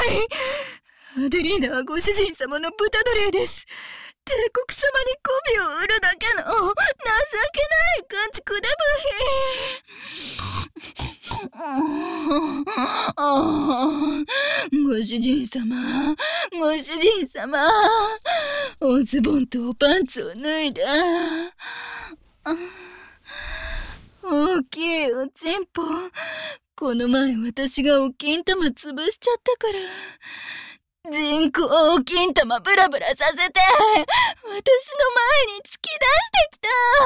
アデリーナはご主人様の豚奴隷です。帝国様に媚びを売るだけの情けない家畜でご主人様、ご主人様、おズボンとおパンツを脱いだ。大きいおちんぽ。この前私がお金玉潰しちゃったから。人工お金玉ブラブラさせて、私の前に突き出してきた。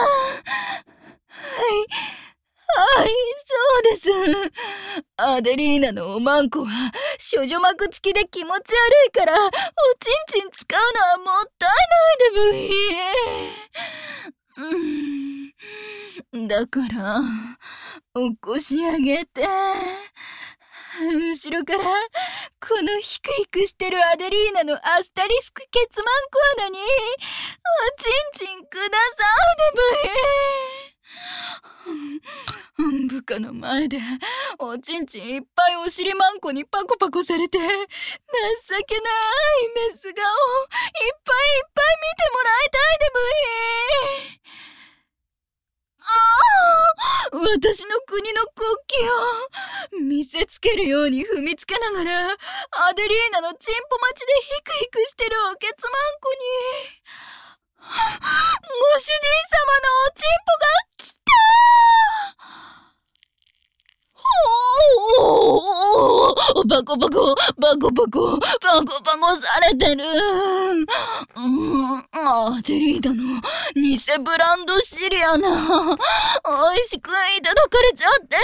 はい、そうです。アデリーナのおまんこは、処女膜付きで気持ち悪いから、おちんちん使うのはもったいないでブヒ。だから、起こし上げて、後ろから、このヒクヒクしてるアデリーナのアスタリスクケツマンコ穴に、おちんちんくださいでブヒ。部下の前で、おちんちんいっぱいお尻マンコにパコパコされて、情けないメス顔、いっぱいいっぱい見てもらいたいでブヒ。私の国の国旗を見せつけるように踏みつけながら、アデリーナのチンポ待ちでヒクヒクしてるおけつまんこに、ご主人様のおちんぽが来たー。バコバコ、バコバコ、バコバコされてる。アデリーナの偽ブランドシリアナ。美味しくいただかれちゃってる。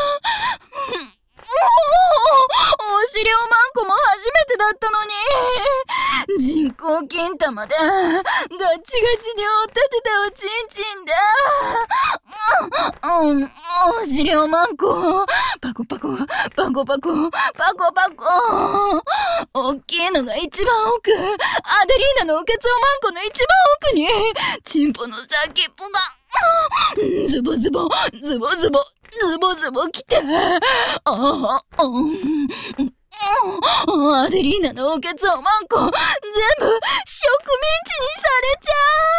お尻おまんこも初めてだったのに。人工金玉でガチガチに追っ立てたおちんちんだ。お尻おまんこ、パコパコ、パコパコ、パコパコ。大きいのが一番奥。アデリーナのおけつおまんこの一番奥に、チンポの先っぽが、ズボズボ、ズボズボ、ズボズボ来て。アデリーナのおけつおまんこ、全部植民地にされちゃ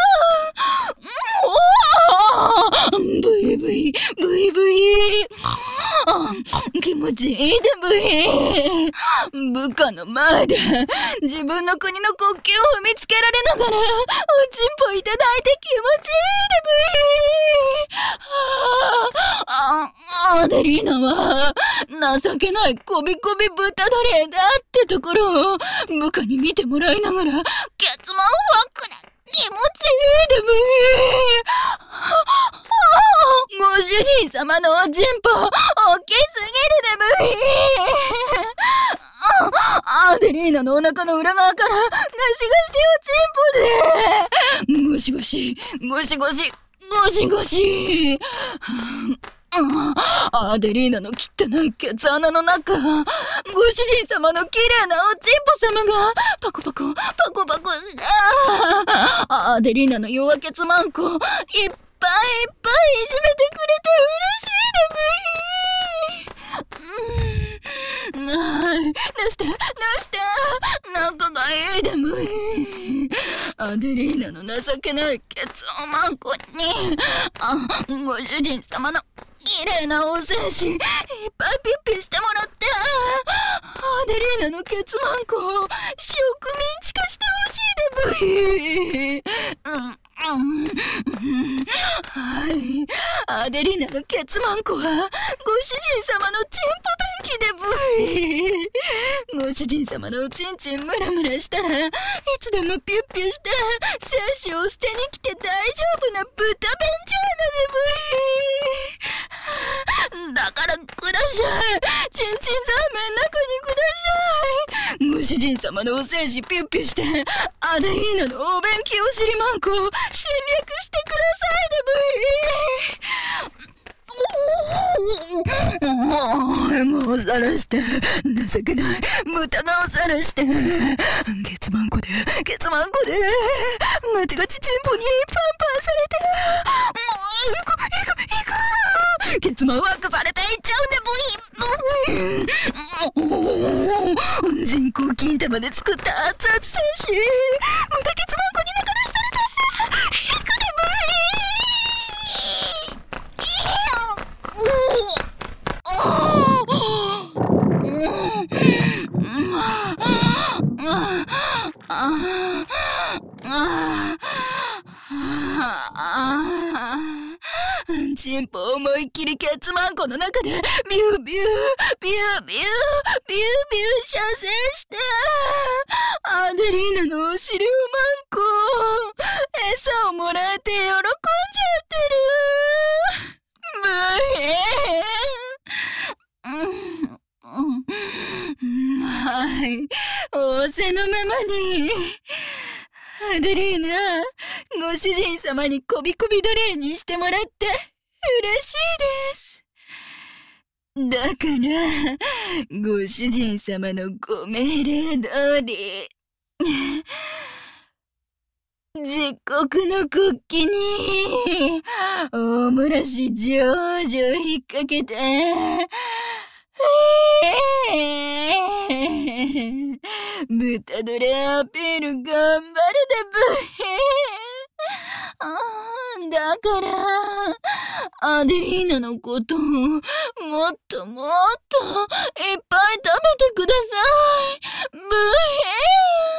う。ブイブイ、ブイブイ。気持ちいいでブイ。部下の前で自分の国の国旗を踏みつけられながらおちんぽいただいて気持ちいいでブイ。アデリーナは情けないこびこび豚奴隷だってところを部下に見てもらいながらケツマンワックな気持ちいいでブイ。ご主人様のおちんぽ大きすぎるでブイ。アデリーナのお腹の裏側からガシガシおちんぽでゴシゴシゴシゴシゴシゴシ。アデリーナの汚いケツ穴の中、ご主人様の綺麗なおちんぽ様がパコパコパコパコして、アデリーナの弱ケツマンコいっぱいいっぱいいじめてくれて嬉しいでブイ。出して仲がいいでブイ。アデリーナの情けないケツおまんこにご主人様の綺麗なお精子いっぱいピッピしてもらって、アデリーナのケツマンコを植民地化してほしいでブイ。はい、アデリーナのケツマンコはご主人様のチンポ便器でブイ。ご主人様のおちんちんムラムラしたらいつでもピュッピュして精子を捨てに来て大丈夫な豚便所なのでブイ。だからください、チンチンザーメン中にください。ご主人様のお精子ピュッピュしてアデリーナのお便器お尻マンコを侵略してくださいでブイ。もうさらして情けない豚顔さらしてケツマンコでガチガチチンポにパンパンされて、もうケツマンワックされていっちゃうんでブイ。 人工金玉で作った熱々戦士。無駄血マンコに中出された。100でチンポを思いっきりケツマンコの中でビュービュービュービュービュービュービュー射精してアデリーナのお尻をマンコ餌をもらえて喜んじゃってる。ブヘー。はい、仰せのままに。アデリーナ、ご主人様にこびこび奴隷にしてもらって嬉しいです。だから、ご主人様のご命令通り、実国の国旗に、大漏らしジョージを引っ掛けて、豚奴隷アピール頑張るでブヘー。だから、アデリーナのことをもっともっといっぱい食べてください。ブヘー。